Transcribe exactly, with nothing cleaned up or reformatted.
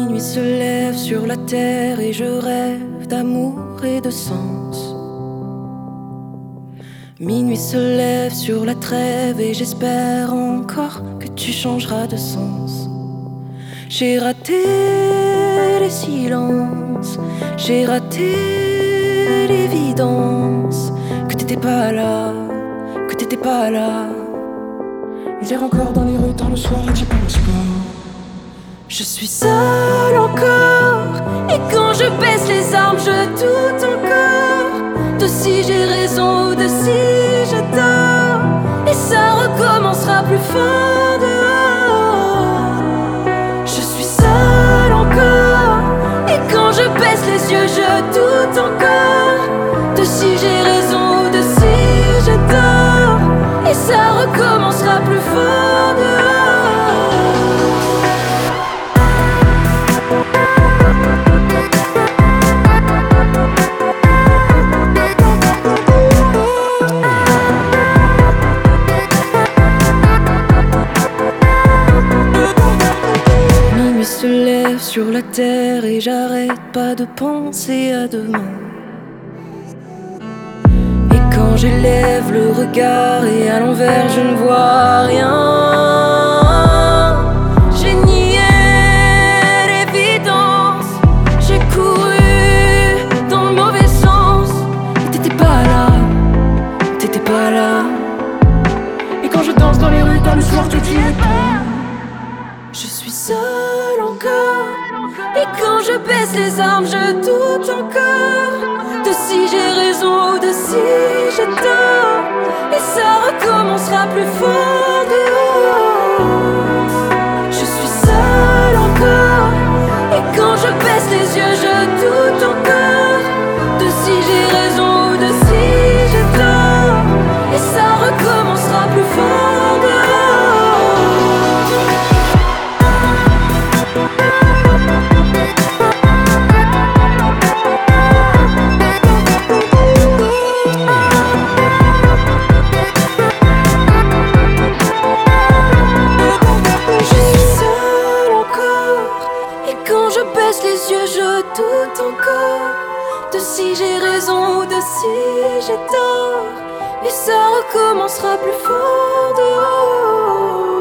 Minuit se lève sur la terre et je rêve d'amour et de sens. Minuit se lève sur la trêve et j'espère encore que tu changeras de sens. J'ai raté les silences, j'ai raté l'évidence, que t'étais pas là, que t'étais pas là. Hier encore dans les rues, tard le soir, j'y pense pas. Je suis seule encore, et quand je baisse les armes, je doute encore de si j'ai raison ou de si j'ai tort. Et ça recommencera plus fort dehors. Je suis seule encore, et quand je baisse les yeux, je doute encore de si j'ai raison ou de si j'ai tort. Et ça recommencera plus fort dehors. Se lève sur la terre et j'arrête pas de penser à demain. Et quand j'élève le regard et à l'envers je ne vois rien, j'ai nié l'évidence, j'ai couru dans le mauvais sens. Et t'étais pas là, t'étais pas là. Et quand je danse dans les rues, tard le soir, tu t'y es pas. Je suis seule encore, et quand je baisse les armes, je doute encore de si j'ai raison ou de si j'ai tort. Et ça recommencera plus fort dehors. Je suis seule encore, et quand je baisse les yeux, je doute encore de si j'ai raison ou de si j'ai tort. Et ça recommencera plus fort dehors. Les yeux, je doute encore de si j'ai raison ou de si j'ai tort. Et ça recommencera plus fort dehors.